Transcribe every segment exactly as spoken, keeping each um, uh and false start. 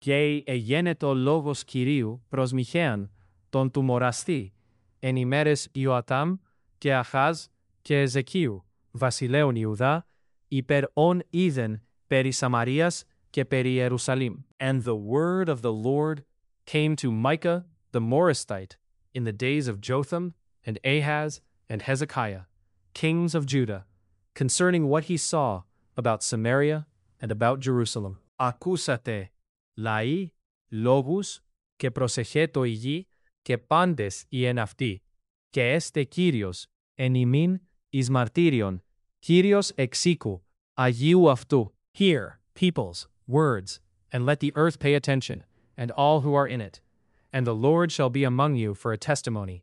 Και εγένετο λόγος Κυρίου προς Μιχαίαν, τον του μοραστή, εν ημέρες Ιωατάμ και Αχάζ και Εζεκίου, βασιλέων Ιουδά, υπέρ ον είδεν περί Σαμαρίας και περί Ιερουσαλήμ. And the word of the Lord came to Micah the Morastite in the days of Jotham and Ahaz and Hezekiah, kings of Judah, concerning what he saw about Samaria and about Jerusalem. Ακούσατε, λαοί, λόγους, και προσεχέτω η γη, και πάντες οι εν αυτοί, και έστε Κύριος, εν ημίν, εις μαρτύριον, Κύριος εξήκου, Αγίου αυτού. Hear, peoples, words, and let the earth pay attention, and all who are in it. And the Lord shall be among you for a testimony.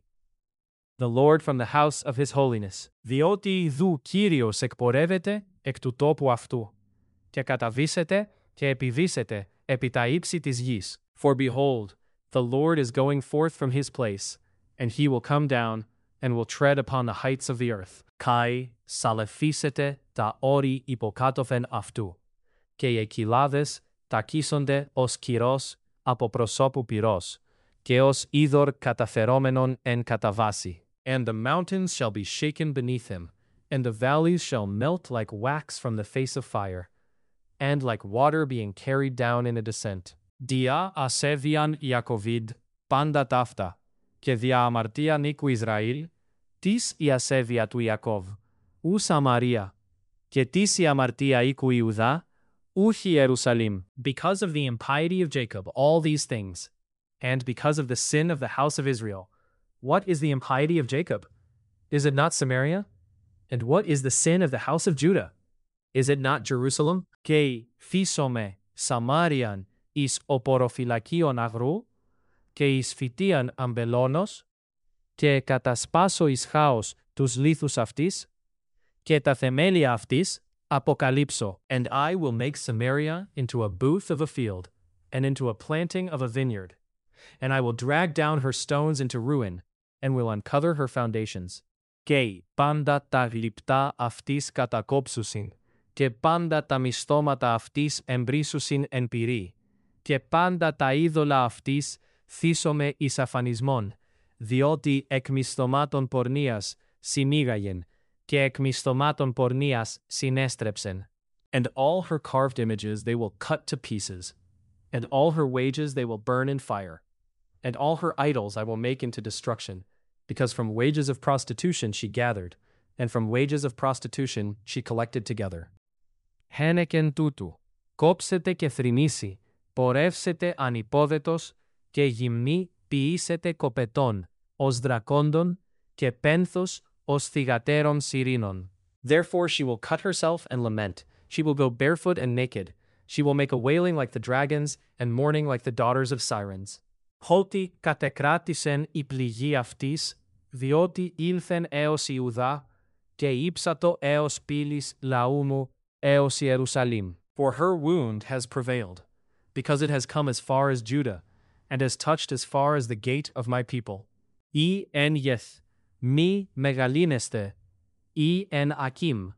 The Lord from the house of his holiness. Διότι δου Κύριος εκπορεύεται εκ του τόπου αυτού, και καταβήσετε και επιβήσετε επί τα ύψη της γης. For behold, the Lord is going forth from his place, and he will come down, and will tread upon the heights of the earth. Kai σαλεφίσετε τα όρη υποκάτωθεν αυτού, και οι κοιλάδες τακίσονται ως κυρός από προσώπου πυρός, και ως είδωρ καταφερόμενον εν καταβάση. And the mountains shall be shaken beneath him, and the valleys shall melt like wax from the face of fire, and like water being carried down in a descent. Διά ασέβειαν Ιακωβίδ πάντα ταύτα, και διά αμαρτίαν οίκου Ισραήλ, τις η ασέβεια του Ιακώβ, ου Σαμαρία, και τις η αμαρτία οίκου Ιουδά, ούχ Ιερουσαλήμ. Because of the impiety of Jacob, all these things, and because of the sin of the house of Israel. What is the impiety of Jacob? Is it not Samaria? And what is the sin of the house of Judah? Is it not Jerusalem? Και φύσομαι Σαμάριαν εις οποροφυλακίον αγρού, και εις φυτίαν αμπελώνος, και κατασπάσω εις χάος τους λίθους αυτής, και τα θεμέλια αυτής αποκαλύψω. And I will make Samaria into a booth of a field, and into a planting of a vineyard. And I will drag down her stones into ruin, and will uncover her foundations. Και πάντα τα γλυπτά αυτής κατακόψουσιν, και πάντα τα μισθώματα αυτής εμπρίσουσιν εν πυρί, και πάντα τα είδωλα αυτής θύσομαι εις αφανισμόν, διότι εκ μισθωμάτων πορνείας συνήγαγεν, και εκ μισθωμάτων πορνείας συνέστρεψεν. And all her carved images they will cut to pieces, and all her wages they will burn in fire. And all her idols I will make into destruction, because from wages of prostitution she gathered, and from wages of prostitution she collected together. Χένεκεν τούτου, κόψετε και θρηνήσει, πορεύσετε ανυπόδετος, και γυμνή ποιήσετε κοπετών, ως δρακόντων, και πένθος ως θυγατέρων σιρήνων. Therefore she will cut herself and lament, she will go barefoot and naked, she will make a wailing like the dragons, and mourning like the daughters of sirens. Ότι κατεκράτησεν η πληγή αυτής, διότι ήλθεν έως Ιουδά, και ύψατο έως πύλης λαού μου, έως Ιερουσαλήμ. For her wound has prevailed, because it has come as far as Judah, and has touched as far as the gate of my people. Ή εν γεθ, μη μεγαλύνεστε, ή εν ακίμ,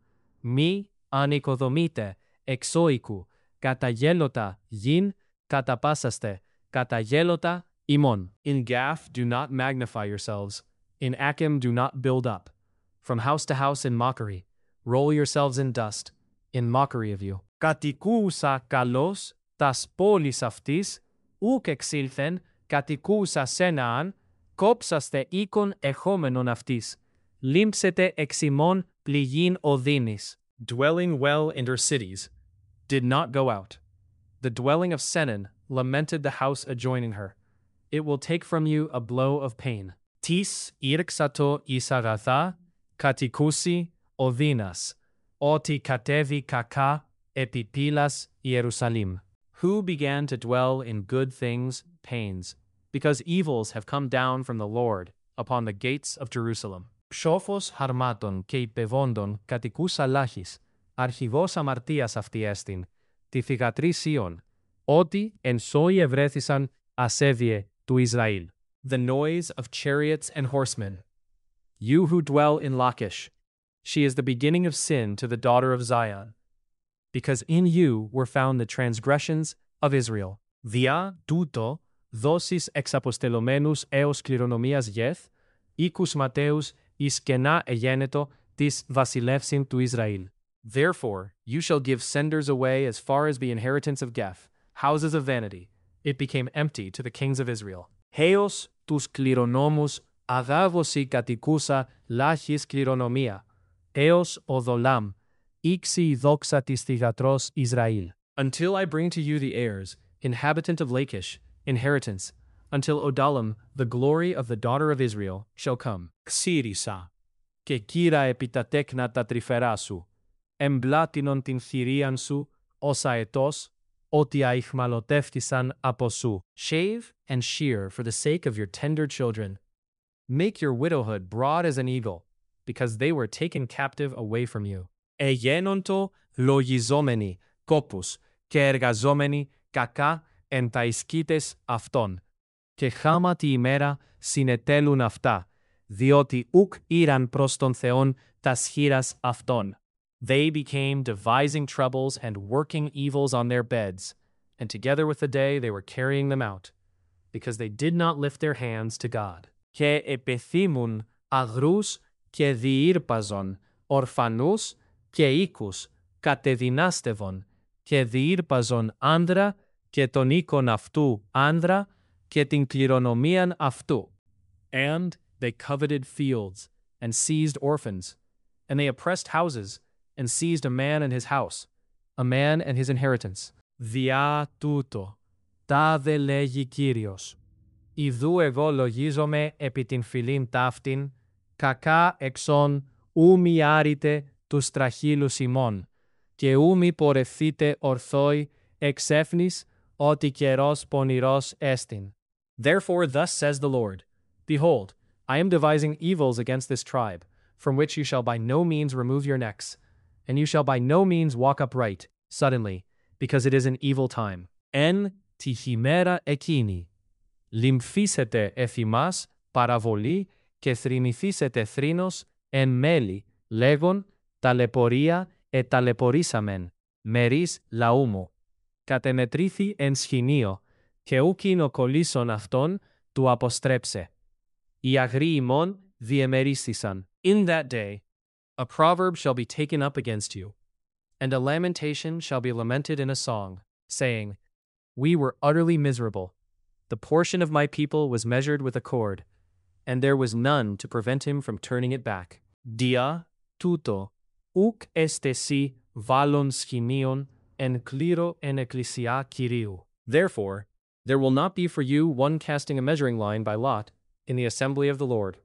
μη ανοικοδομείτε, εξώικου, καταγέλωτα γιν, καταπάσαστε, καταγέλωτα ημών. In Gath do not magnify yourselves, in Achim do not build up. From house to house in mockery, roll yourselves in dust, in mockery of you. Κατοικούσα καλώς τας πόλης αυτής, ουκ εξήλθεν, κατοικούσα σένααν, κόψαστε οίκον εχόμενον αυτής, λίμψετε εξ ημών πληγήν οδύνης. Dwelling well in her cities, did not go out. The dwelling of Senan lamented the house adjoining her. It will take from you a blow of pain. Tis ήρξατο εις αγαθά, κατοικούσι οδύνας, ότι κατέβη κακά επί πύλας Ιερουσαλήμ. Who began to dwell in good things, pains, because evils have come down from the Lord upon the gates of Jerusalem. Ψόφος χαρμάτων και υπεβόντων κατοικούσα λάχης, αρχηγός αμαρτίας αυτή έστιν, τη θυγατρή Σίων, ότι εν σώοι ευρέθησαν ασέβειε του Ισραήλ. The noise of chariots and horsemen. You who dwell in Lachish, she is the beginning of sin to the daughter of Zion, because in you were found the transgressions of Israel. Διά τούτο, δώσεις εξαποστελωμένους έως κληρονομίας γεθ, οίκους ματέους εις κενά εγένετο της βασιλεύσιν του Ισραήλ. Therefore, you shall give senders away as far as the inheritance of Geth, houses of vanity. It became empty to the kings of Israel. Χέος τους κληρονόμους αγάβωση κατοικούσα λάχης κληρονομία, έως ο δολάμ, ήξη η δόξα της θυγατρός Ισραήλ. Until I bring to you the heirs, inhabitant of Lachish, inheritance, until Odalam, the glory of the daughter of Israel, shall come. Ξύρισα, και κύρα επί τα τέκνα τα τρυφερά σου, εμπλάτινον την θηρίαν σου, ως αετός, ότι αϊχμαλωτεύτησαν από σου. Shave and shear for the sake of your tender children. Make your widowhood broad as an eagle, because they were taken captive away from you. Εγένοντο λογιζόμενοι κόπους και εργαζόμενοι κακά εν τα ισκήτες αυτών. Και χάμα τη ημέρα συνετέλουν αυτά, διότι ουκ ήραν προς τον Θεόν τας χείρας αυτών. They became devising troubles and working evils on their beds, and together with the day they were carrying them out, because they did not lift their hands to God. Και επεθύμουν αγρούς και διήρπαζον, ορφανούς και οίκους, κατεδυνάστευον, και διήρπαζον άνδρα και τον οίκον αυτού άνδρα και την κληρονομίαν αυτού. And they coveted fields, and seized orphans, and they oppressed houses, and seized a man and his house, a man and his inheritance. Διά τούτο, τάδε λέγει Κύριος. Ιδού εγώ λογίζομαι επί την φυλήν ταύτην, κακά εξών ου μη άρρητε τους τραχύλους ημών, και ου μη πορευθείτε ορθόι εξέφνης, ότι καιρός πονηρός έστιν. Therefore thus says the Lord, Behold, I am devising evils against this tribe, from which you shall by no means remove your necks, and you shall by no means walk upright, suddenly, because it is an evil time. Εν τη χειμέρα εκείνη, λυμφίσετε εφημάς παραβολή και θρηνηθήσετε θρήνος εν μέλη, λέγον, ταλαιπωρία ε ταλαιπωρήσαμεν, μερίς λαού μου. Κατενετρίθη εν σχοινίο, και ούκιν ο κολλήσον αυτόν του αποστρέψε. Οι αγροί ημών διεμερίστησαν. In that day, a proverb shall be taken up against you, and a lamentation shall be lamented in a song, saying, We were utterly miserable. The portion of my people was measured with a cord, and there was none to prevent him from turning it back. Dia tuto, ουκ este si valon schimion en kliro en ecclesia Kyriou. Therefore, there will not be for you one casting a measuring line by lot in the assembly of the Lord.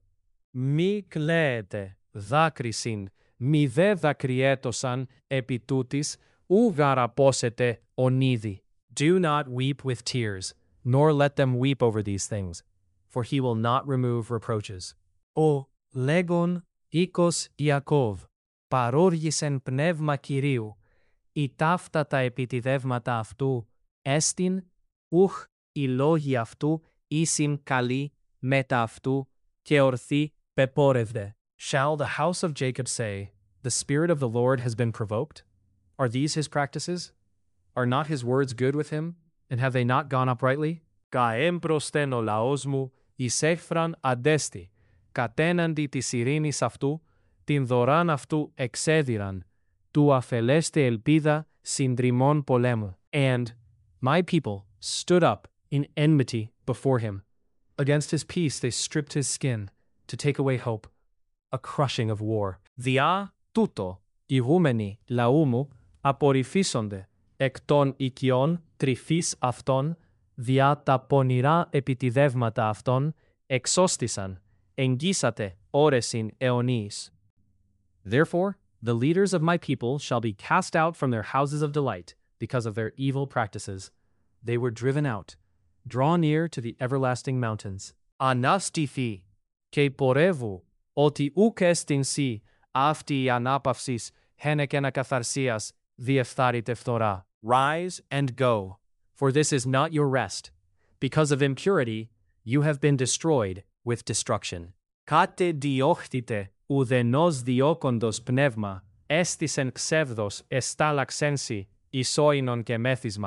Μη κλαίετε, δάκρυσιν, μη δε δακριέτωσαν επί τούτης, ου γαραπόσετε ονίδι. Do not weep with tears, nor let them weep over these things, for he will not remove reproaches. Ο λέγον οίκος Ιακώβ, παρόργησεν πνεύμα Κυρίου, η ταύτα τα επιτιδεύματα αυτού, έστιν, ουχ οι λόγοι αυτού, ήσιν καλοί μετά αυτού, και ορθή πεπόρευδε. Shall the house of Jacob say, The Spirit of the Lord has been provoked? Are these his practices? Are not his words good with him, and have they not gone uprightly? Καέμπροσθεν ο λαός μου, εις έχθραν αντέστη, κατέναντι της ειρήνης αυτού, την δωράν αυτού εξέδιραν, του αφελέστε ελπίδα συντριμών πολέμου. And my people stood up in enmity before him. Against his peace they stripped his skin, to take away hope, a crushing of war. Διά τούτο, ηγούμενοι λαού μου, απορριφίσονται, εκ των οικειών τρυφής αυτών, διά τα πονηρά επιτιδεύματα αυτών, εξώστησαν, εγγύσατε όρεσιν αιωνίης. Therefore, the leaders of my people shall be cast out from their houses of delight, because of their evil practices. They were driven out. Draw near to the everlasting mountains. Ανάστηθη, και πορεύου, ότι ουκ εστιν σοι, αυτή η ανάπαυσης, χένεκεν ακαθαρσίας, διεφθάρητε φθορά. Rise and go, for this is not your rest. Because of impurity, you have been destroyed with destruction. Κάτε διώχτητε, ουδενός διώκοντος πνεύμα, έστησεν ξεύδος εστάλαξένσι, ισόινον και μέθισμα,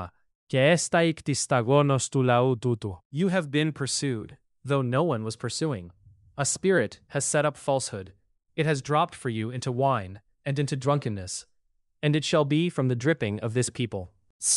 και έστα εκ της σταγόνος του λαού τούτου. You have been pursued, though no one was pursuing. A spirit has set up falsehood. It has dropped for you into wine and into drunkenness, and it shall be from the dripping of this people.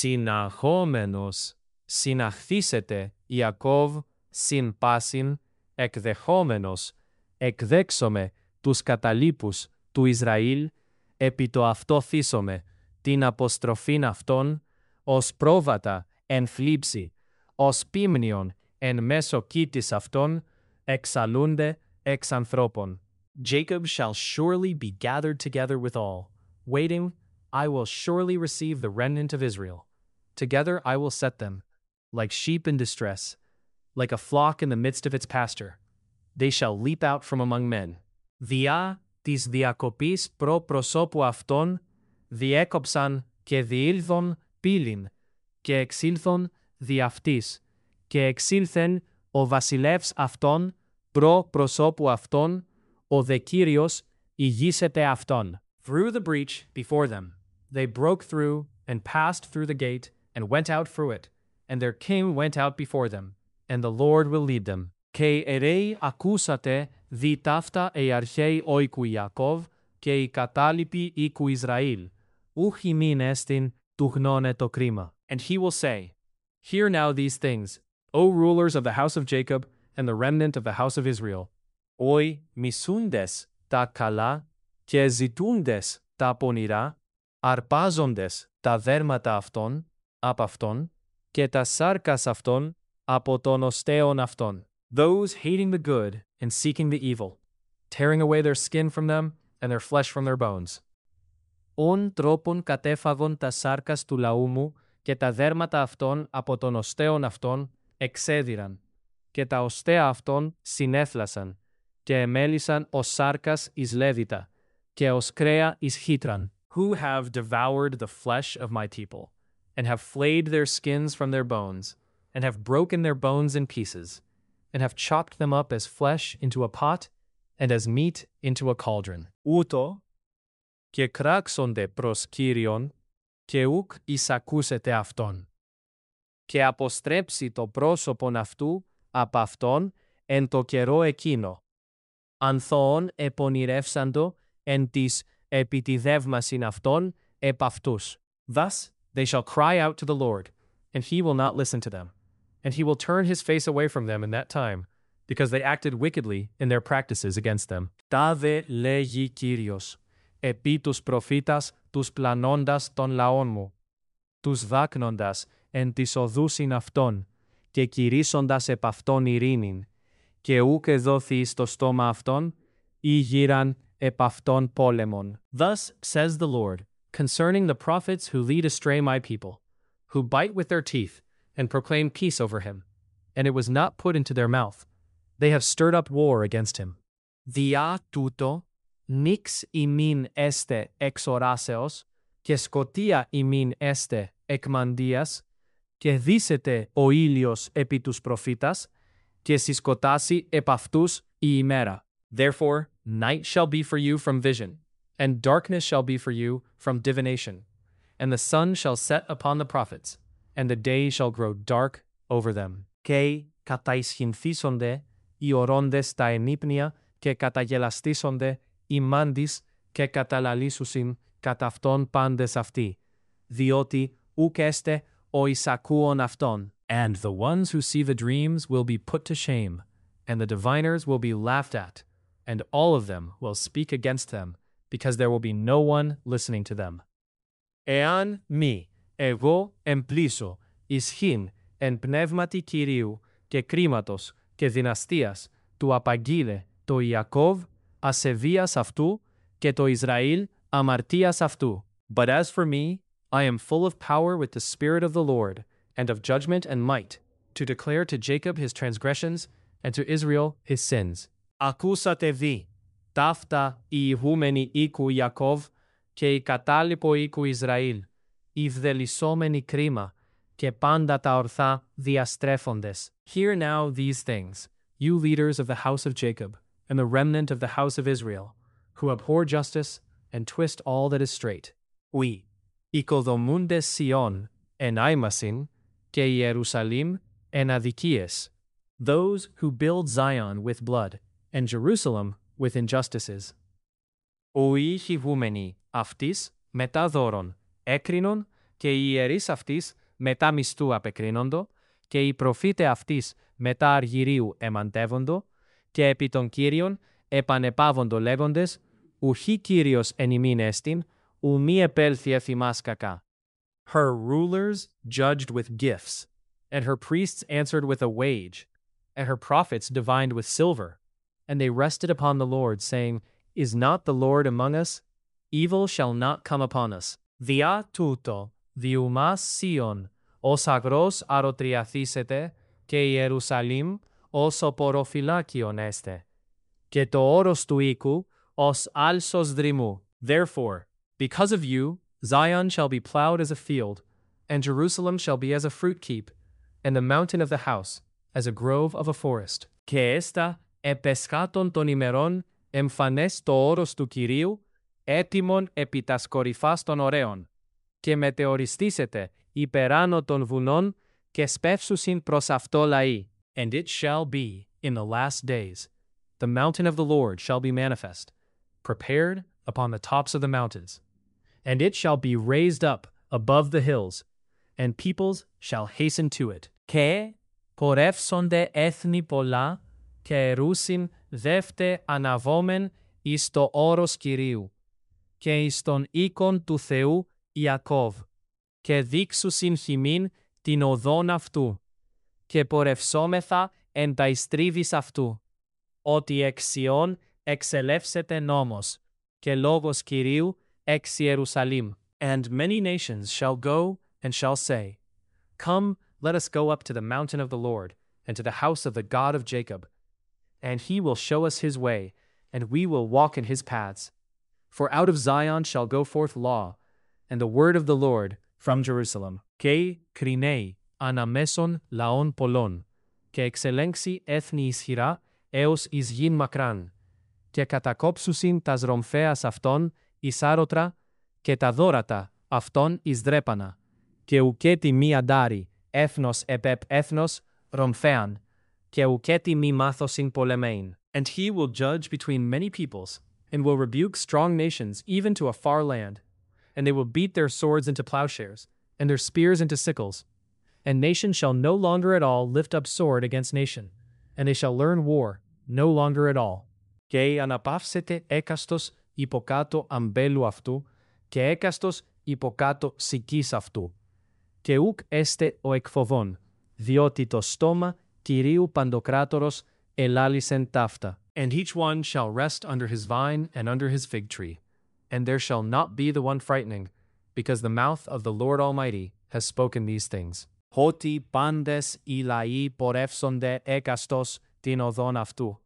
Συναχόμενος, συναχθήσετε, Ιακώβ, συν πάσιν, εκδεχόμενος, εκδέξομαι τους καταλήπους του Ισραήλ, επί το αυτό θύσομαι, την αποστροφήν αυτών, ως πρόβατα εν θλίψη, ως πίμνιον εν μέσω κήτης αυτών, εξαλούνται εξ ανθρώπων. Jacob shall surely be gathered together with all. Waiting, I will surely receive the remnant of Israel. Together I will set them, like sheep in distress, like a flock in the midst of its pasture. They shall leap out from among men. Διά της διακοπής προ προσώπου αυτών, διέκοψαν και διήλθον πύλην, και εξήλθον δι' αυτής, και εξήλθεν ο βασιλεύς αυτών προ προσώπου αυτών, ο δε Κύριος ηγήσεται αυτών. Through the breach before them, they broke through and passed through the gate and went out through it, and their king went out before them, and the Lord will lead them. Και ερέοι ακούσατε δι' ταύτα οι αρχαίοι οίκου Ιακώβ και οι κατάλοιποι οίκου Ισραήλ, ούχ ημίν εστιν του γνώνε το κρίμα. And he will say, Hear now these things, O rulers of the house of Jacob and the remnant of the house of Israel. Oi μισούντες τα καλά και ζητούντες τα πονηρά, αρπάζοντες τα δέρματα αυτών απ' αυτών και τα σάρκας αυτών από των οστέων αυτών. Those hating the good and seeking the evil, tearing away their skin from them and their flesh from their bones. Ον τρόπον κατέφαγον τα σάρκας του λαού μου και τα δέρματα αυτών από των οστέων αυτών εξέδιραν, και τα οστέα αυτών συνέθλασαν, και εμέλησαν ως σάρκας εις λέβητα, και ως κρέα εις χύτραν. Who have devoured the flesh of my people, and have flayed their skins from their bones, and have broken their bones in pieces, and have chopped them up as flesh into a pot, and as meat into a cauldron. Ούτω, και κράξονται προς Κύριον, και ουκ εισακούσετε αυτόν. Και αποστρέψει το πρόσωπον αυτού απ' αυτόν εν το καιρό εκείνο. Ανθώων επονηρεύσαντο εν της επιτιδεύμασιν αυτών επ' αυτούς. Thus they shall cry out to the Lord, and he will not listen to them. And he will turn his face away from them in that time, because they acted wickedly in their practices against them. Τάδε λέγει Κύριος, επί τους προφήτας τους πλανώντας των λαών μου, τους δάκνοντας εν της οδούσιν αυτών, και κηρύσσοντας επ' αυτών ειρήνην, και ούκ εδόθη στο στόμα αυτών, ή γύραν επ' αυτών πόλεμον. Thus says the Lord, concerning the prophets who lead astray my people, who bite with their teeth, and proclaim peace over him, and it was not put into their mouth. They have stirred up war against him. Διά τούτο, νίξ ημίν έστε εξ οράσεως, και σκοτία ημίν έστε εκ μανδίας, και δύσεται ο ήλιος επί τους προφήτας, και συσκοτάσει επ' αυτούς η ημέρα. Therefore, night shall be for you from vision, and darkness shall be for you from divination, and the sun shall set upon the prophets, and the day shall grow dark over them. Και καταισχυνθήσονται οι ορώντες τα ενύπνια, και καταγελαστήσονται οι μάντις, και καταλαλήσουσιν κατ' αυτόν πάντες αυτοί, διότι ουκ έστε ο εισακούων αυτών. And the ones who see the dreams will be put to shame, and the diviners will be laughed at, and all of them will speak against them, because there will be no one listening to them. Εάν μη, εγώ εμπλήσω, ισχύν, εν πνεύματι Κυρίου, και κρίματος, και δυναστείας, του απαγγείλε το Ιακώβ, ασεβίας αυτού, και το Ισραήλ, αμαρτίας αυτού. But as for me, I am full of power with the Spirit of the Lord, and of judgment and might, to declare to Jacob his transgressions, and to Israel his sins. Ακούσατε δι, ταύτα οι ηγούμενοι οίκου Ιακώβ, και οι κατάλοιπο οίκου Ισραήλ, οι βδελισσόμενοι κρίμα, και πάντα τα ορθά διαστρέφοντες. Hear now these things, you leaders of the house of Jacob, and the remnant of the house of Israel, who abhor justice, and twist all that is straight. Oui, οικοδομούντες Σιών, εν άημασιν, και η Ιερουσαλήμ εν αδικίες. Those who build Zion with blood, and Jerusalem with injustices. Οι ηγούμενοι αυτής μετά δώρων έκρινον, και οι ιερείς αυτής μετά μισθού απεκρίνοντο, και οι προφήτε αυτής μετά αργυρίου εμαντεύοντο, και επί των Κύριων επανεπάβοντο λέγοντες, ουχή Κύριος εν ημίν εστιν, ου μη επέλθει εφ' ημάς κακά. Her rulers judged with gifts, and her priests answered with a wage, and her prophets divined with silver. And they rested upon the Lord, saying, Is not the Lord among us? Evil shall not come upon us. Διά τούτο, διουμάς Σίων, ως αγρός αρωτριαθήσετε, και η Ιερουσαλήμ ως οποροφυλάκιον έστε, και το όρος του οίκου ως άλσος δρυμού. Therefore, because of you, Zion shall be plowed as a field, and Jerusalem shall be as a fruit keep, and the mountain of the house as a grove of a forest. Και έστα επεσχάτων των ημερών εμφανές το όρος του Κυρίου, έτοιμον επί τας κορυφάς των ωραίων, και μετεωριστήσετε υπεράνω των βουνών, και σπεύσουσιν προς αυτό λαοί. And it shall be, in the last days, the mountain of the Lord shall be manifest, prepared upon the tops of the mountains. And it shall be raised up above the hills, and peoples shall hasten to it. Και πορεύσονται έθνη πολλά, και ερούσιν δεύτε αναβόμεν εις το όρος Κυρίου, και εις τον οίκον του Θεού Ιακώβ, και δείξουσιν χυμήν την οδόν αυτού, και πορευσόμεθα εν τα ιστρίβης αυτού, ότι εξ Σιών εξελεύσεται νόμος, και λόγος Κυρίου εξ Ιερουσαλήμ. And many nations shall go and shall say, Come, let us go up to the mountain of the Lord, and to the house of the God of Jacob. And he will show us his way, and we will walk in his paths. For out of Zion shall go forth law, and the word of the Lord from Jerusalem. Και κρινέοι αναμέσων λαών πολλών, και εξελέγξει έθνη ισχυρά έως εις γην μακράν, και κατακόψουσιν τας ρομφέας αυτών εις άρωτρα, και τα δώρατα αυτών εις δρέπανα, και ουκέτι μη αντάρι, έθνος επέπ έθνος, ρομφέαν, και ουκέτι μη μάθωσιν πολεμέιν. And he will judge between many peoples, and will rebuke strong nations even to a far land. And they will beat their swords into plowshares, and their spears into sickles. And nation shall no longer at all lift up sword against nation, and they shall learn war no longer at all. Και αναπαύσετε έκαστος υποκάτω αμπέλου αυτού, και έκαστος υποκάτω σικής αυτού. Και ουκ έστε ο εκφοβών, διότι το στόμα Κυρίου Παντοκράτορος ελάλησεν ταύτα. And each one shall rest under his vine and under his fig tree, and there shall not be the one frightening, because the mouth of the Lord Almighty has spoken these things. Ότι πάντες οι λαοί πορεύσονται έκαστος την οδόν αυτού.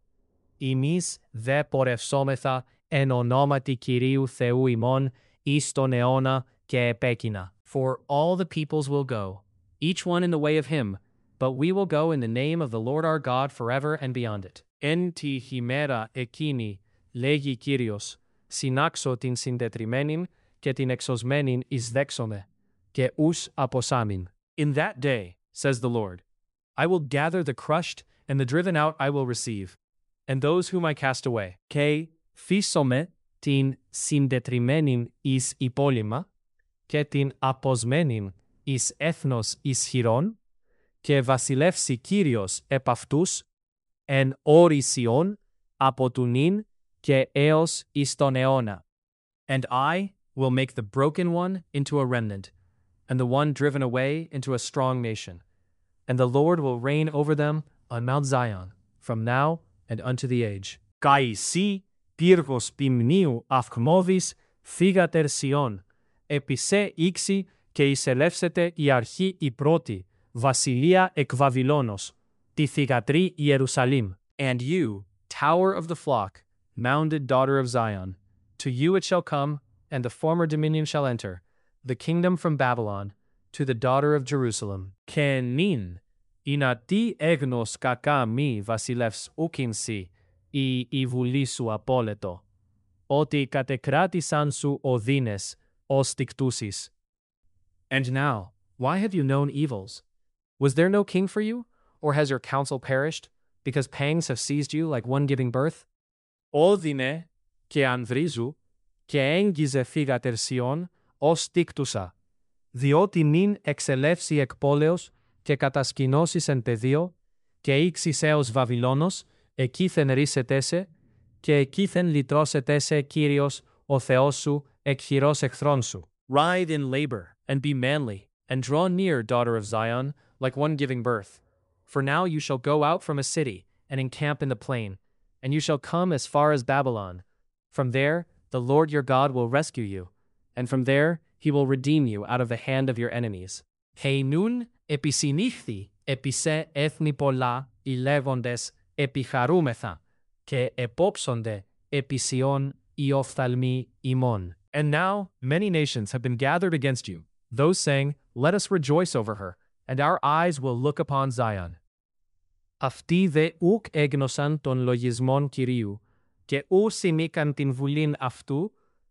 Εμείς δε πορευσόμεθα εν ονόματι Κυρίου Θεού ημών εις τον αιώνα και επέκεινα. For all the peoples will go, each one in the way of him, but we will go in the name of the Lord our God forever and beyond it. Εν τη ημέρα εκείνη, λέγει Κύριος, συνάξω την συντετριμένην και την εξωσμένην εις δέξομαι, και ους αποσάμην. In that day, says the Lord, I will gather the crushed, and the driven out I will receive, and those whom I cast away. Και φύσομαι την συντετριμένην εις υπόλοιμα, και την αποσμένην εις έθνος ισχυρών, και βασιλεύσει Κύριος επ' αυτούς, εν όρησιον από του νυν και έως εις τον αιώνα. And I will make the broken one into a remnant, and the one driven away into a strong nation. And the Lord will reign over them on Mount Zion, from now and unto the age. Kai si pyrgos pimniu αυκμόβης φύγατερ Σιών, επί σε ήξη και εισελεύσετε η αρχή η πρώτη, βασιλεία εκ Βαβυλώνος, τη θυγατρή Ιερουσαλήμ. And you, tower of the flock, mounded daughter of Zion, to you it shall come, and the former dominion shall enter, the kingdom from Babylon, to the daughter of Jerusalem. Και νυν, εινατί έγνος κακά μη βασιλεύς ουκίνσι, ή η βουλή σου απόλετο, ότι κατεκράτησαν σου οδύνες, ως τικτούσεις. And now, why have you known evils, Was there no king for you? Or has your counsel perished, because pangs have seized you like one giving birth? Όδινε και ανδρίζου, και έγγιζε φύγατερ Σιών, ως τίκτουσα. Διότι νυν εξελεύσει εκ πόλεως, και κατασκηνώσεις εν πεδίο, και ήξεις έως Βαβυλώνος, εκείθεν ρίσετέσε, και εκείθεν λυτρώσετέσε Κύριος, ο Θεός σου, εκ χειρός εχθρών σου. Ride in labor, and be manly, and draw near, daughter of Zion, like one giving birth. For now you shall go out from a city, and encamp in the plain, and you shall come as far as Babylon. From there the Lord your God will rescue you, and from there he will redeem you out of the hand of your enemies. Hei nun επισυνήχθη επί σε έθνη πολλά οι λέγοντες επιχαρούμεθα, και επόψονται επί Σιών οι οφθαλμοί ημών. And now many nations have been gathered against you, those saying, Let us rejoice over her, and our eyes will look upon Zion. Αυτοί δε ουκ έγνωσαν των λογισμών Κυρίου, και ου συνήκαν την βουλήν αυτού,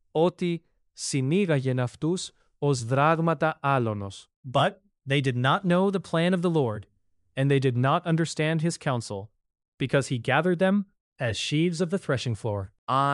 ότι συνήγαγεν αυτούς ως δράγματα άλωνος. But they did not know the plan of the Lord, and they did not understand his counsel, because he gathered them as sheaves of the threshing floor.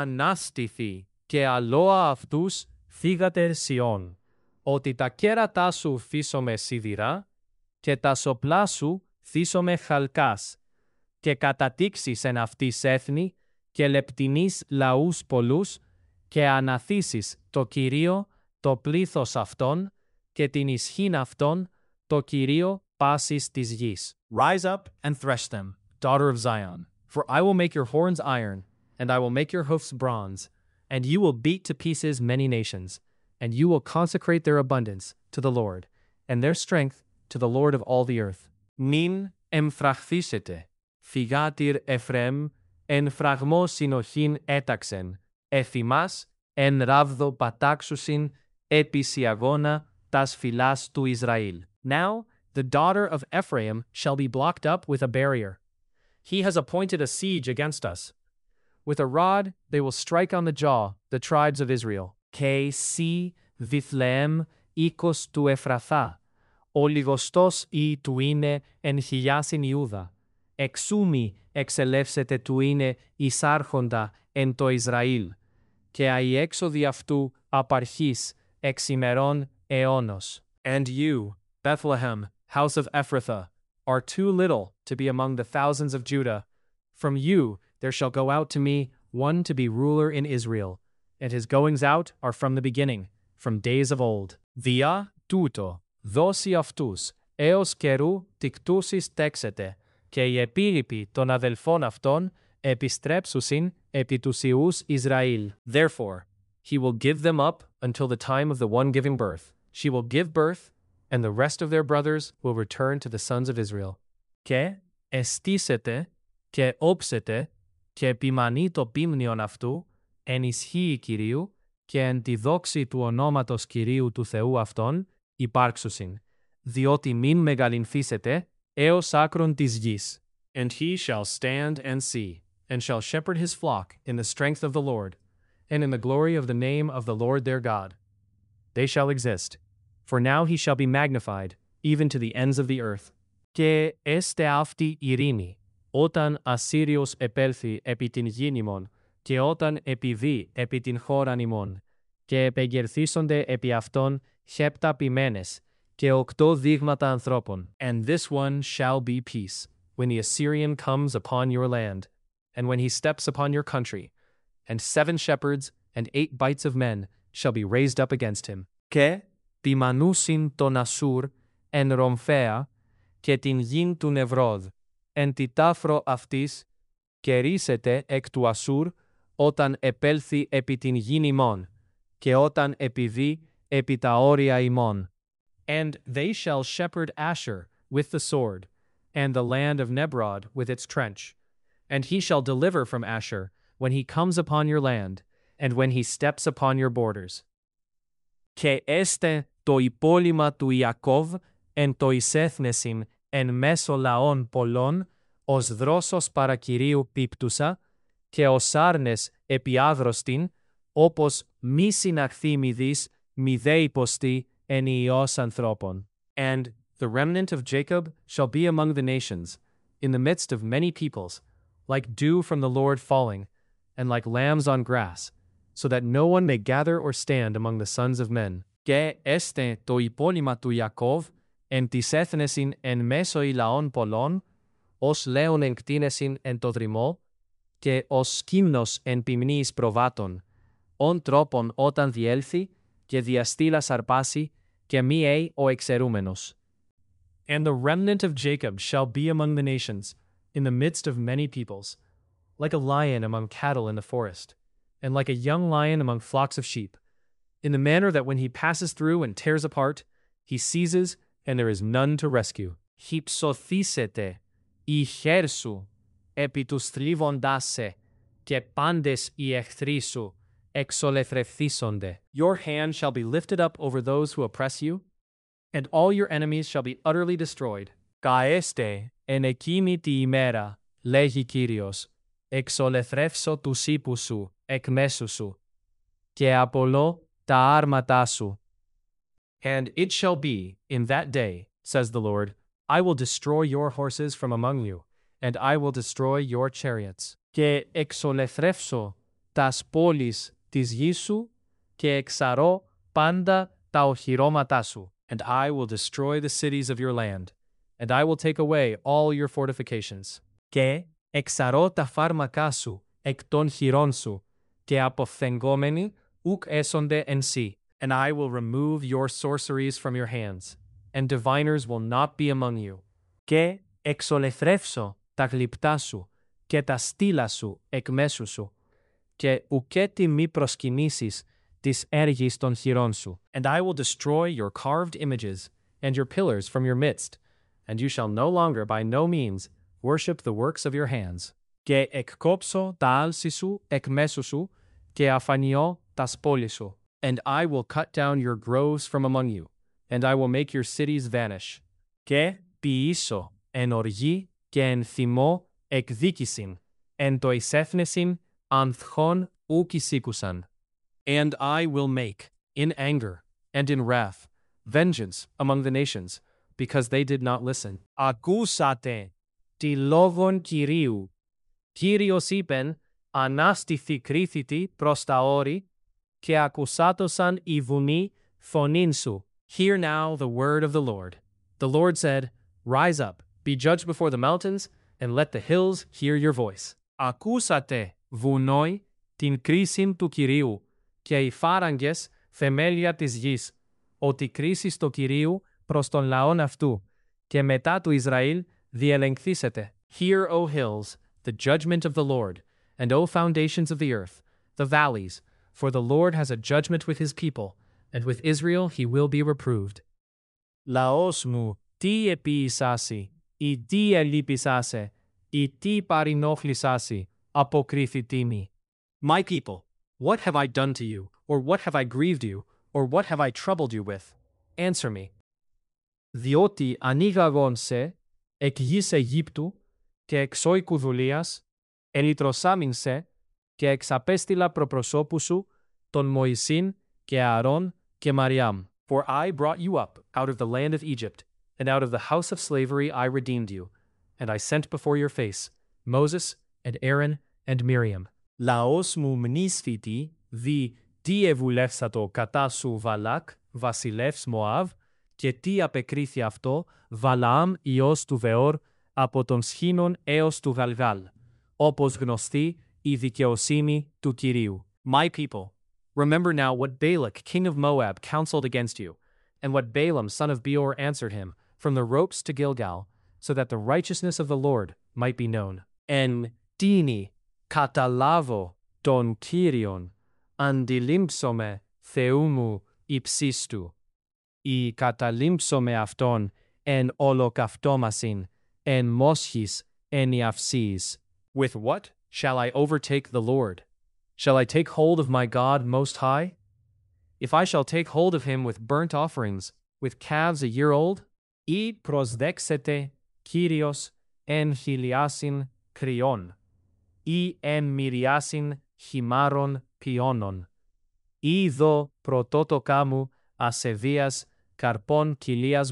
Ανάστηθη και αλώα αυτούς φύγατερ Σιών, ότι τα κέρατά σου φύσομαι σιδηρά, και τα σοπλά σου θύσομαι χαλκάς, και κατατήξεις εν αυτής έθνη, και λεπτινείς λαούς πολλούς, και αναθήσεις το Κυρίο, το πλήθος αυτών, και την ισχύν αυτών, το Κυρίο πάσης της γης. Rise up and thresh them, daughter of Zion, for I will make your horns iron, and I will make your hoofs bronze, and you will beat to pieces many nations, and you will consecrate their abundance to the Lord, and their strength to the Lord of all the earth. Νυν εμφραχθήσετε, φυγάτηρ Εφραίμ, εν φραγμό συνοχήν έταξεν, εφημάς, εν ράβδο πατάξουσιν, επί σιαγώνα τας φυλάς του Ισραήλ. Now the daughter of Ephraim shall be blocked up with a barrier. He has appointed a siege against us. With a rod they will strike on the jaw the tribes of Israel. Και σι Βιθλεέμ οίκος του Εφραθά, ο λιγοστός ή του είναι εν χιλιάσιν Ιούδα. Εξούμι εξελεύσετε του είναι εισάρχοντα εν το Ισραήλ, και αη έξοδοι αυτού απαρχής εξ ημερών αιώνος. And you, Bethlehem, house of Ephrathah, are too little to be among the thousands of Judah. From you there shall go out to me one to be ruler in Israel, and his goings out are from the beginning, from days of old. Διά τούτο, δώσει αυτούς, έως καιρού τικτούσεις τέξετε, και οι επίλοιποι των αδελφών αυτών επιστρέψουσιν επί τους ιούς Ισραήλ. Therefore, he will give them up until the time of the one giving birth. She will give birth, and the rest of their brothers will return to the sons of Israel. Και εστίσετε και όψετε και επιμανεί το πίμνιον αυτού εν ισχύει Κυρίου και εν τη δόξη του ονόματος Κυρίου του Θεού αυτών υπάρξουσιν, διότι μην μεγαλυνθήσετε έως άκρον της γης. And he shall stand and see, and shall shepherd his flock in the strength of the Lord, and in the glory of the name of the Lord their God. They shall exist, for now he shall be magnified, even to the ends of the earth. Και έστε αυτή ειρήνη, όταν Ασσύριος επέλθει επί την γην ημών, και όταν επιβεί επί την χώραν ημών, και επεγερθήσονται επί αυτών χέπτα ποιμένες, και οκτώ δείγματα ανθρώπων. And this one shall be peace, when the Assyrian comes upon your land, and when he steps upon your country, and seven shepherds and eight bites of men shall be raised up against him. Και ποιμανούσιν τον Ασσούρ εν Ρομφαία, και την γην του Νεβρόδ, εν τη τάφρο αυτής, και ρίσεται εκ του Ασσούρ, όταν επέλθει επί την γην ημών, και όταν επιβεί επί τα όρια ημών. And they shall shepherd Asher with the sword, and the land of Nebrod with its trench. And he shall deliver from Asher when he comes upon your land, and when he steps upon your borders. Και έστε το υπόλοιμα του Ιακώβ εν το εισέθνεσιν εν μέσω λαών πολλών, ως δρόσος παρακυρίου πίπτουσα, και ως άρνες επί άδρωστην, όπως μη συναχθεί μηδείς, μηδέ υποστή εν ιός ανθρώπων. And The remnant of Jacob shall be among the nations, in the midst of many peoples, like dew from the Lord falling, and like lambs on grass, so that no one may gather or stand among the sons of men. Και έστε το υπόλοιμα του Ιακώβ, εν της έθνεσιν εν μέσω ι λαών πολλών, ως λέον εν κτίνεσιν εν το δρυμό, και ως σκύμνος εν ποιμνίης προβάτων, ον τρόπον όταν διέλθει, και διαστήλας αρπάσει, και μη ει ο εξαιρούμενος. And the remnant of Jacob shall be among the nations, in the midst of many peoples, like a lion among cattle in the forest, and like a young lion among flocks of sheep, in the manner that when he passes through and tears apart, he seizes, and there is none to rescue. Hypsothήσετε, η χέρ σου, επί τους θλίβοντάς σε, και πάντες οι εχθροί σου, εξολεθρευθήσονται. Your hand shall be lifted up over those who oppress you, and all your enemies shall be utterly destroyed. Καέστε εν εκείνη τη ημέρα, λέγει Κύριος, εξολεθρεύσω τους ύπους σου, εκ μέσου σου, και απολώ τα άρματά σου. And it shall be, in that day, says the Lord, I will destroy your horses from among you, and I will destroy your chariots. Και εξολεθρεύσω τας πόλεις της γης σου, και εξαρώ πάντα τα οχυρώματά σου. And I will destroy the cities of your land, and I will take away all your fortifications. Και εξαρώ τα φάρμακά σου εκ των χειρών σου, και αποφθεγγόμενοι ουκ έσονται εν σύ. And I will remove your sorceries from your hands, and diviners will not be among you. Και εξολεθρεύσω τα γλυπτά σου, και τα στήλα σου εκ μέσου σου, και ουκέτι μη προσκυνήσεις της έργης των χειρών σου. And I will destroy your carved images, and your pillars from your midst, and you shall no longer by no means worship the works of your hands. Και εκκόψω τα άλση σου εκ μέσου σου, και αφανιώ τας πόλεις σου. And I will cut down your groves from among you, and I will make your cities vanish. Και ποιήσω εν οργή και εν θυμό εκδίκησιν, εν το εις έθνεσιν ανθχών ουκ εισήκουσαν. And I will make, in anger and in wrath, vengeance among the nations, because they did not listen. Ακούσατε τη λόγον Κυρίου. Κύριος είπεν, ανάστηθη κρίθητη προς τα όρη, και ακουσάτωσαν οι βουνοί φωνήν σου. Hear now the word of the Lord. The Lord said, Rise up, be judged before the mountains, and let the hills hear your voice. Ακούσατε, βουνόι, την κρίσιν του Κυρίου, και οι φάραγγες θεμέλια της γης, ότι κρίσεις το Κυρίου προς τον λαόν αυτού, και μετά του Ισραήλ διελεγχθήσετε. Hear, O hills, the judgment of the Lord, and O foundations of the earth, the valleys, for the Lord has a judgment with his people, and with Israel he will be reproved. Λαός μου, τι επίησάσι, ή τι ελείπησάσε, ή τι παρενόχλησάσι, αποκρίθητή μη. My people, what have I done to you, or what have I grieved you, or what have I troubled you with? Answer me. Διότι ανοίγαγον σε, εκ γης Αιγύπτου, και εξ όικου δουλείας, ελυτρωσάμιν σε, και εξαπέστειλα προπροσώπου σου, τον Μωυσήν και Ααρών και Μαριάμ. For I brought you up out of the land of Egypt, and out of the house of slavery I redeemed you, and I sent before your face Moses and Aaron and Miriam. Λαός μου μνήσθητη, δι τι ευουλεύσατο κατά σου Βαλάκ, βασιλεύς Μωάβ, και τι απεκρίθη αυτό Βαλαάμ ιός του Βεόρ, από τον Σχήνων έως του Γαλγάλ, όπως γνωστή η δικαιοσύνη του Κυρίου. My people, remember now what Balak king of Moab counseled against you, and what Balaam son of Beor answered him, from the ropes to Gilgal, so that the righteousness of the Lord might be known. Εν τίνι καταλάβω τον Κύριον, αντιλήμψομαι Θεού μου υψίστου, ή καταλήμψομαι αυτόν εν ολοκαυτόμασιν, εν μόσχης εν ιαυσίης. With what shall I overtake the Lord? Shall I take hold of my God most high? If I shall take hold of him with burnt offerings, with calves a year old, ή προσδέξετε Κύριος εν χιλιάσιν κρυών, ή εν μυριάσιν χυμάρων πιόνων, ή δω πρωτότοκά μου ασεβίας καρπών κοιλίας μου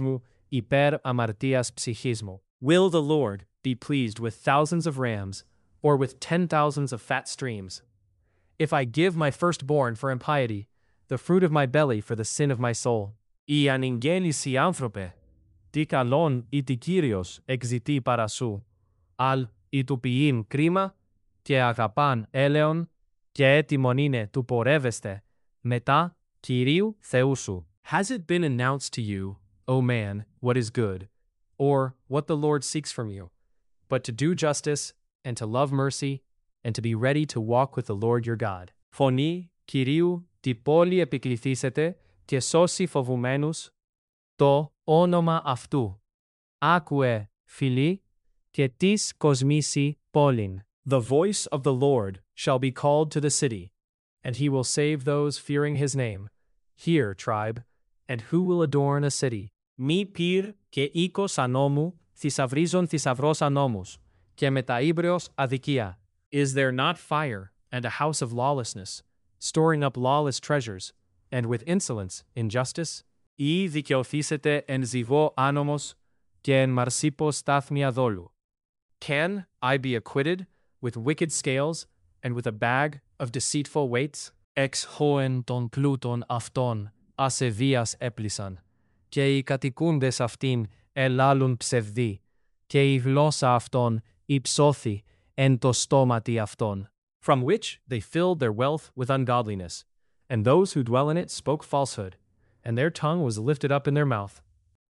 υπέρ αμαρτίας ψυχής μου. Will the Lord be pleased with thousands of rams, or with ten thousands of fat streams? If I give my firstborn for impiety, the fruit of my belly for the sin of my soul. Οι ανηγγέννησι άνθρωπε, τι καλόν ή τι Κύριος εξητεί παρά σου, αλ ή του ποιήν κρίμα, και αγαπάν έλεον, και έτοιμον είναι του πορεύεστε, μετά Κυρίου Θεού σου. Has it been announced to you, O man, what is good, or what the Lord seeks from you, but to do justice, and to love mercy, and to be ready to walk with the Lord your God. Φωνή Κυρίου τη πόλη επικληθήσετε, και σώσει φοβουμένους το όνομα αυτού. Άκουε, φίλοι, και της κοσμήσει πόλην. The voice of the Lord shall be called to the city, and he will save those fearing his name. Hear, tribe, and who will adorn a city? Μη πυρ και οίκος ανόμου, θησαυρίζον θησαυρός ανόμους, και μεταΐμπρεως αδικία. Is there not fire, and a house of lawlessness, storing up lawless treasures, and with insolence injustice? Ή δικαιωθήσετε εν ζυγό άνομος, και εν μαρσίπο στάθμια δόλου. Can I be acquitted with wicked scales, and with a bag of deceitful weights? Εξ χώεν των πλούτων αυτών, ασεβίας έπλησαν, και οι κατοικούντες αυτήν ελάλουν ψευδή, και η γλώσσα αυτών υψώθη εν το στόματι αυτών. From which they filled their wealth with ungodliness, and those who dwell in it spoke falsehood, and their tongue was lifted up in their mouth.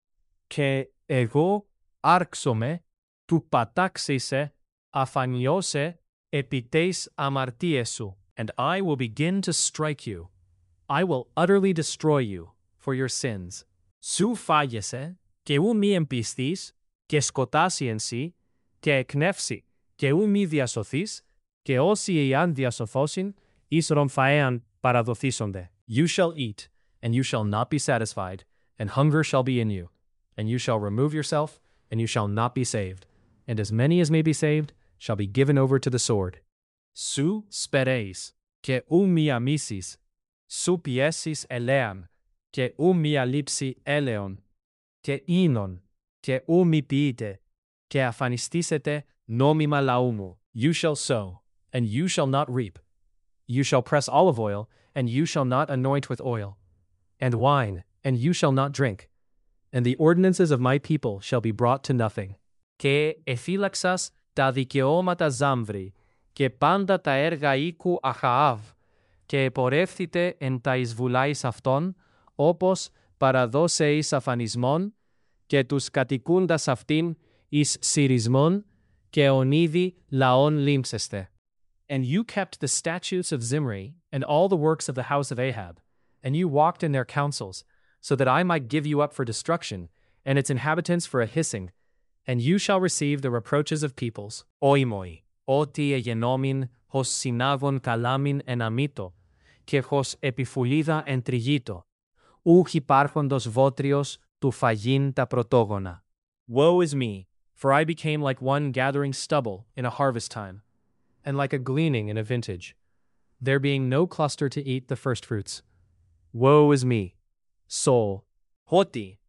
Και εγώ άρξομαι, του πατάξισε, αφανιώσε, επί ταις αμαρτίες σου, and I will begin to strike you. I will utterly destroy you for your sins. Σου φάγεσαι, και ου μη εμπιστείς, και σκοτάσει εν σύ, και εκνεύσει, και ου μη διασωθείς, και όσοι εάν διασωθώσιν, εις ρομφαέαν παραδοθήσονται. You shall eat, and you shall not be satisfied, and hunger shall be in you, and you shall remove yourself, and you shall not be saved, and as many as may be saved shall be given over to the sword. Σου σπερέεις, και ου μη αμίσεις, σου πιέσεις ελέαν, και ου μη αλείψει έλεον, και ίνον, και ου μη ποιείτε, και αφανιστήσετε νόμιμα λαού μου. You shall sow, and you shall not reap. You shall press olive oil, and you shall not anoint with oil, and wine, and you shall not drink, and the ordinances of my people shall be brought to nothing. Και εφύλαξας τα δικαιώματα Ζάμβρη, και πάντα τα έργα οίκου Αχαάβ, και επορεύθητε εν τα εισβουλάεις αυτών, όπως παραδώσε εις αφανισμόν, και τους κατοικούντας αυτήν εις συρισμόν, και ονίδι λαόν λίμψεστε. And you kept the statutes of Zimri, and all the works of the house of Ahab, and you walked in their counsels, so that I might give you up for destruction, and its inhabitants for a hissing, and you shall receive the reproaches of peoples. Oimoi, oti εγενόμην hos συνάγων καλάμην εν αμήτω, και hos επιφουλίδα εν τριγήτω, ούχ υπάρχοντος βότριος του φαγήν τα πρωτόγωνα. Woe is me, for I became like one gathering stubble in a harvest time, and like a gleaning in a vintage, there being no cluster to eat the firstfruits. Woe is me, soul, hoti,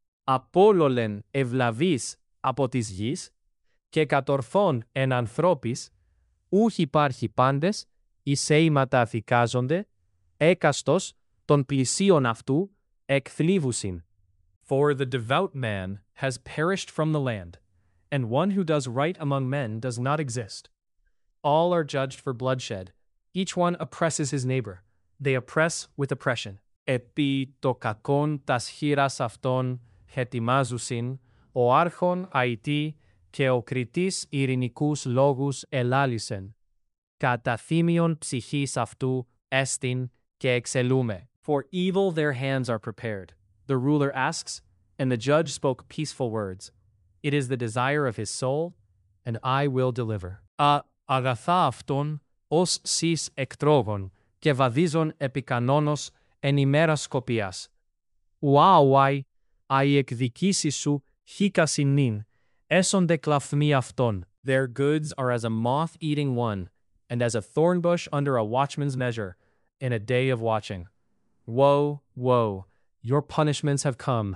απόλολεν ευλαβής από της γης, και κατορθών εν ανθρώπης, ούχ υπάρχει πάντες, εις αίματα αθηκάζονται, έκαστος των πλησίων αυτού εκθλίβουσιν. For the devout man has perished from the land, and one who does right among men does not exist. All are judged for bloodshed, each one oppresses his neighbor, they oppress with oppression. Επί το κακόν τας χείρας αυτών χετιμάζουσιν, ο άρχον αητή και ο κριτής ειρηνικούς λόγους ελάλησεν. Κατά θύμιον ψυχής αυτού έστιν και εξελούμε. For evil their hands are prepared. The ruler asks, and the judge spoke peaceful words. It is the desire of his soul, and I will deliver. A αγαθά αυτών, ως σεις εκτρόγων, και βαδίζον επί κανόνος εν ημέρα σκοπίας. Ουάουάι, αι εκδικήσεις σου, χίκασιν νυν, έσονται κλαφμοί αυτών. Their goods are as a moth-eating one, and as a thorn bush under a watchman's measure, in a day of watching. Woe, woe, your punishments have come,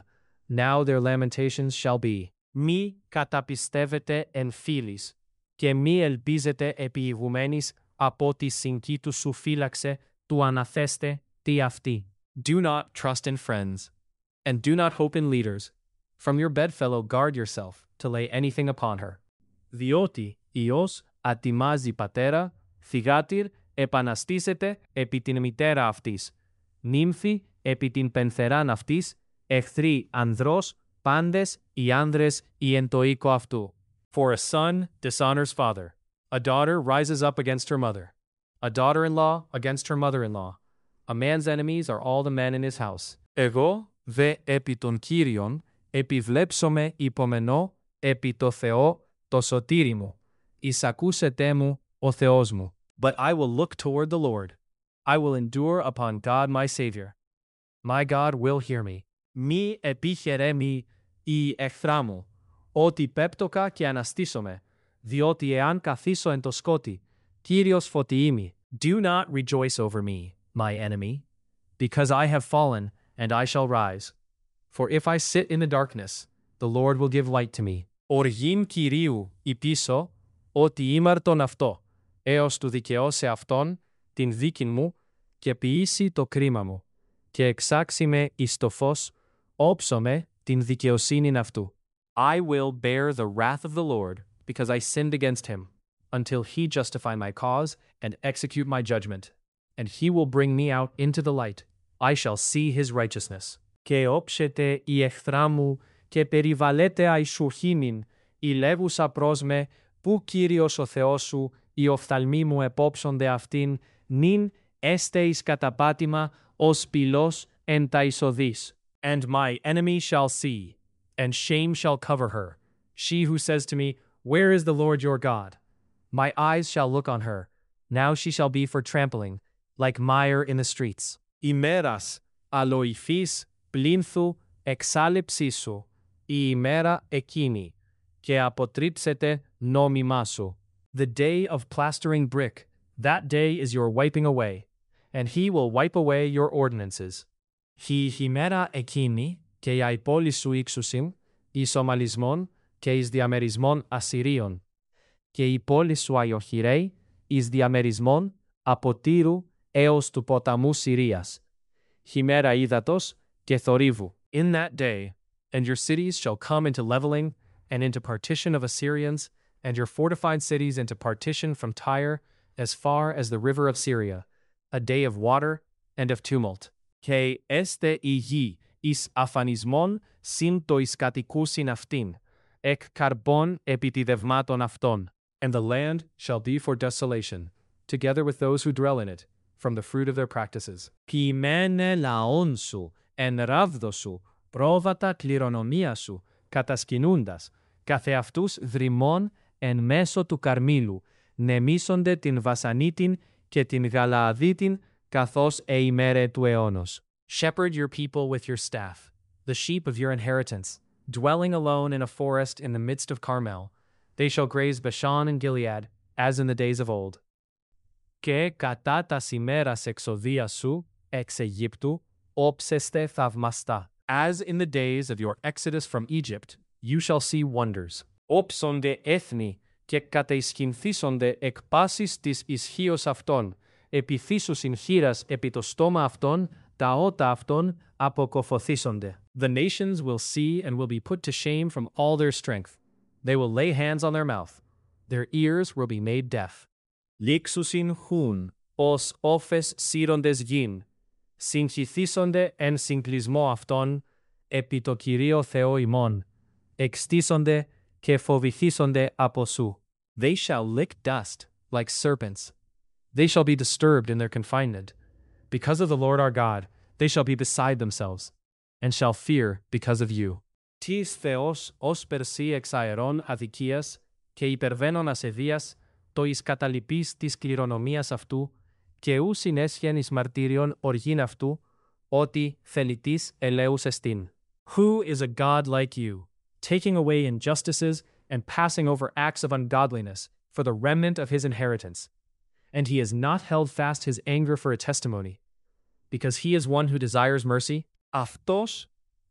Now their lamentations shall be, μη καταπιστεύετε εν φίλης, και μη ελπίζετε επί ηγουμένης από τη συγκή του σου φύλαξε, του αναθέστε τι αυτή. Do not trust in friends, and do not hope in leaders. From your bedfellow guard yourself to lay anything upon her. Διότι Υιός ατιμάζει πατέρα, θυγάτηρ επαναστήσεται επί την μητέρα αυτής, νύμφη επί την πενθεράν αυτής, εχθροί ανδρός, πάντες οι άνδρες οι εν το οίκο αυτού. For a son dishonors father, a daughter rises up against her mother, a daughter-in-law against her mother-in-law. A man's enemies are all the men in his house. Εγώ δε επί τον Κύριον επιβλέψομαι υπομενώ επί το Θεό το σωτήρι μου. Εισακούσετε μου ο Θεός μου. But I will look toward the Lord. I will endure upon God my Savior. My God will hear me. Μη επιχαιρέμει η εχθρά μου, ότι πέπτοκα και αναστήσομαι, διότι εάν καθίσω εν το σκότι, Κύριος φωτιείμη. Do not rejoice over me, my enemy, because I have fallen, and I shall rise. For if I sit in the darkness, the Lord will give light to me. Οργήν Κυρίου υπήσω, ότι ήμαρτον αυτό, έως του δικαιώσε αυτόν, την δίκην μου, και ποιήσει το κρίμα μου, και εξάξει με εις το φως, όψομαι την δικαιοσύνην αυτού. I will bear the wrath of the Lord, because I sinned against him, until he justify my cause and execute my judgment. And he will bring me out into the light. I shall see his righteousness. Και όψετε η εχθρά μου, και περιβαλέτε αισουχήνην, ηλεύουσα προς με, που Κύριος ο Θεός σου, οι οφθαλμοί μου επόψονται αυτήν, νυν έστε εις καταπάτημα, ως πυλός εν τα εισοδείς. And my enemy shall see, and shame shall cover her. She who says to me, Where is the Lord your God? My eyes shall look on her. Now she shall be for trampling, like mire in the streets. Ημέρας αλοηθείς πλήνθου εξάλειψή σου, η ημέρα εκείνη, και αποτρίψετε νόμιμά σου. The day of plastering brick, that day is your wiping away, and he will wipe away your ordinances. Η ημέρα εκείνη, και η πόλη σου ύξουσιν, εις ομαλισμών και εις διαμερισμών Ασσυρίων, και η πόλη σου αιοχηρέη, εις διαμερισμών από Τύρου έως του ποταμού Συρίας. Χειμέρα ύδατος και θορύβου. In that day, and your cities shall come into leveling, and into partition of Assyrians, and your fortified cities into partition from Tyre, as far as the river of Syria, a day of water and of tumult. Και έστε η γη εις αφανισμόν συν το εις κατοικούσιν αυτήν, εκ καρπών επιτιδευμάτων αυτών. And the land shall be for desolation, together with those who dwell in it, from the fruit of their practices. Ποιημένε λαόν σου, εν ράβδο σου, πρόβατα κληρονομία σου, κατασκηνούντας, καθεαυτούς δρυμών εν μέσω του Καρμήλου, νεμίσονται την Βασανίτην και την Γαλααδίτην, καθώς εημέρε του αιώνος. Shepherd your people with your staff, the sheep of your inheritance, dwelling alone in a forest in the midst of Carmel. They shall graze Bashan and Gilead, as in the days of old. Και κατά τας ημέρας εξοδείας σου, εξ Αιγύπτου, όψεστε θαυμαστά. As in the days of your exodus from Egypt, you shall see wonders. Όψονται έθνη και κατεισχυνθήσονται εκ πάσης της ισχύος αυτών, επιθύσουσιν χείρας επί το στόμα αυτών, τα ότα αυτών αποκοφωθήσονται. The nations will see and will be put to shame from all their strength. They will lay hands on their mouth. Their ears will be made deaf. Λήξουσιν χουν, ως όφες σύροντες γην, συγχυθήσονται εν συγκλισμό αυτών, επί το Κυρίο Θεό ημών, εξτήσονται και φοβηθήσονται από σου. They shall lick dust like serpents. They shall be disturbed in their confinement. Because of the Lord our God, they shall be beside themselves, and shall fear because of you. Τις Θεός ως περσί εξ αερών αδικίας και υπερβαίνων ασεβίας, το εις καταλυπής της κληρονομίας αυτού, και ου συνέσχεν εις μαρτύριον οργήν αυτού, ότι θελητής ελέους εστίν. Who is a God like you, taking away injustices and passing over acts of ungodliness for the remnant of his inheritance? And he has not held fast his anger for a testimony, because he is one who desires mercy. Αυτός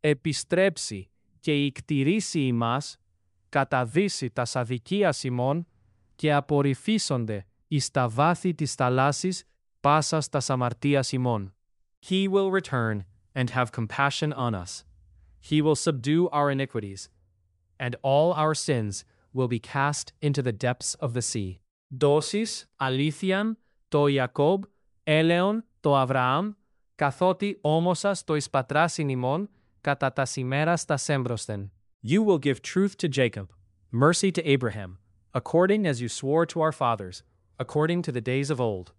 επιστρέψει και εκτηρήσει ημάς, καταδύσει τας αδικίας ημών και απορριφήσονται εις τα βάθη της θαλάσσης πάσας τας αμαρτίας ημών. He will return and have compassion on us. He will subdue our iniquities, and all our sins will be cast into the depths of the sea. Δώσεις αλήθειαν το Ιακώβ, έλεον το Αβραάμ, καθότι όμωσας το εις πατράσιν ημών, κατά τας ημέρας τας έμπροσθεν. You will give truth to Jacob, mercy to Abraham, according as you swore to our fathers, according to the days of old.